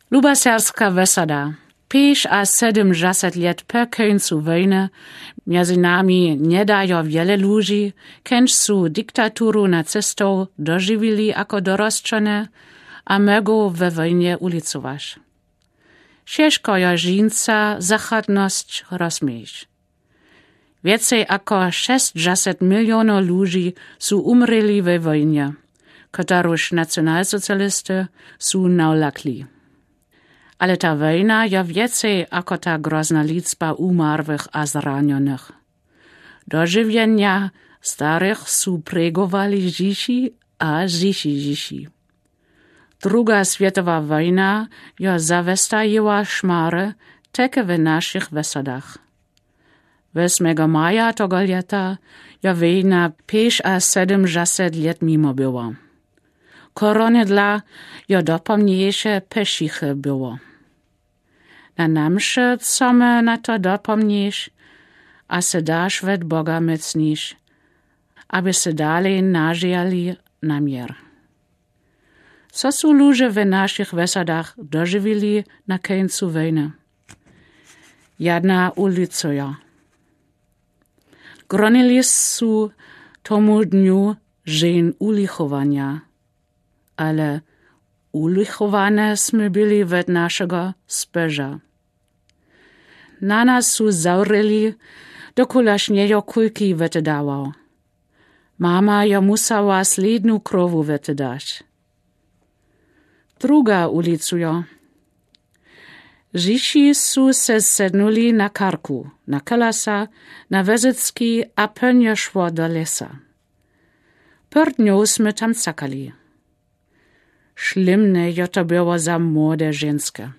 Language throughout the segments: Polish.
Lubaserska wesada. 5–70 let per końcu wojny między nami nie dają wiele ludzi, kęż su diktaturu nacystów dożywili jako dorosczone, a mogą we wojnie ulicować. Ciężko je żinca zachadność rozumieć. Więcej jako 60 milionów ludzi su umreli we wojnie, którąż nacjonalsocjalisty su naulakli. Ale ta wojna je więcej jako ta grozna liczba umarłych a zranionych. Do żywienia starych su pregowali dzieci a dzieci. Druga światowa wojna je zawestajiła szmary takie w naszych wesadach. 8 maja tego lata je wojna 5–70 let mimo była. Koronidla je dopomniejsze pesichy było. Na namsze, co my na to dopomnisz, a se dasz wed Boga mycnisz, aby se dalej nażyjali na mier. Co su ludzie w naszych wesadach dożywili na końcu wojny? Jedna ulicuja. Gronili su tomu dniu dzień ulichowania, ale ulichowane sme byli wed naszego speża. Na nas su zaurili, dokulaż niejo kulki wete dawał. Mama jo musała slednu krowu wete dać. Druga ulicuja. Dzieci su se sednuli na karku, na kolasa, na wezycki a pönje szło do lesa. Pört sme tam cakali. Szlimne jo to było za młode żenskie.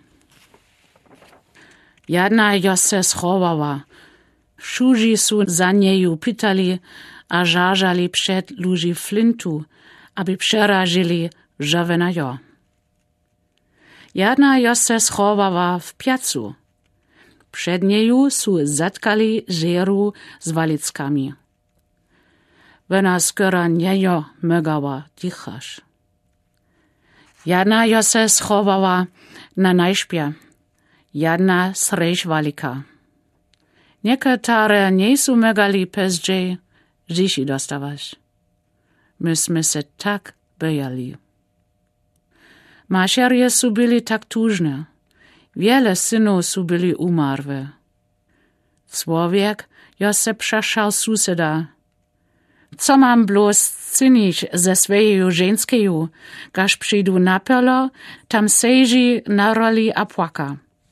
Jedna jo se schowała. Szuży su za nieju pytali, a żarzali przed ludzi flintu, aby przerażyli żowena jo. Jedna jo se schowała w piacu. Przed nieju su zatkali żeru z walickami. Wena skoro niejo mogała tichasz. Jedna jo se schowała na najśpie, jedna srež walika. Niektóre nie su mogali pezdźej dzieci dostawać. Myśmy se tak bojali. Maszerje su byli tak tużne. Wiele synów su byli umarłe. Człowiek jo se przeszał suseda. Co mam bloß cynić ze swojej żenskeju, gaż przyjdu na polo, tam sejży na roli a płaka.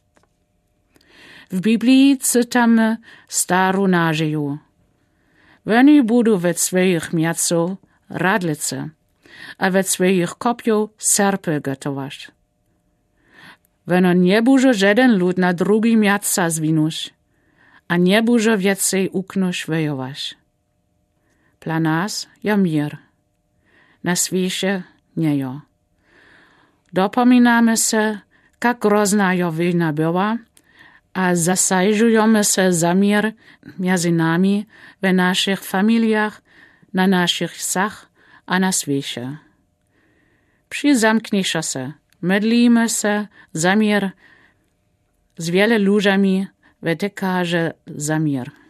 W Biblii czytamy starą nadzieję. Oni budu we swoich miastach radlice, a we swoich kopiów serpy gotować. Weno nie buże żaden lud na drugi miasta zwinąć, a nie buże więcej uknoś wojować. Dla nas je mir, na świecie nie jo. Dopominamy se, jak grozna jo wojna była, a zasajżujemy se za mir między nami, w naszych familiach, na naszych wsach a na świecie. Przyzamknijcie se, modlimy se za mir z wiele ludźmi, w tekaże za mir.